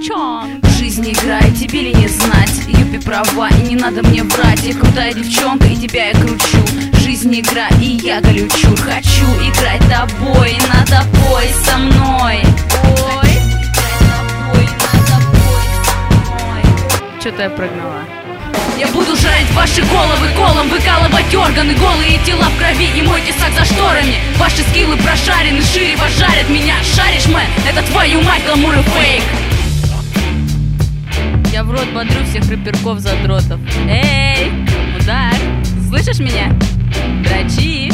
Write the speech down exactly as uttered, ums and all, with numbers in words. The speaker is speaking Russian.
девчонок. Жизнь играет, тебе ли не знать? Юпи права, и не надо мне врать. Я крутая девчонка, и тебя я кручу. Жизнь игра, и я галю чур. Хочу играть тобой, надо бой со мной. Ой, Что-то я прогнала. я буду жарить ваши головы колом, выкалывать органы, голые тела в крови и мой тесак за шторами. Ваши скиллы прошарены, шире вас жарят. Меня шаришь, мэн, это твою мать, гламур и фейк. Я в рот бодрю всех рэперков задротов. Эй, удар, слышишь меня? Дрочи.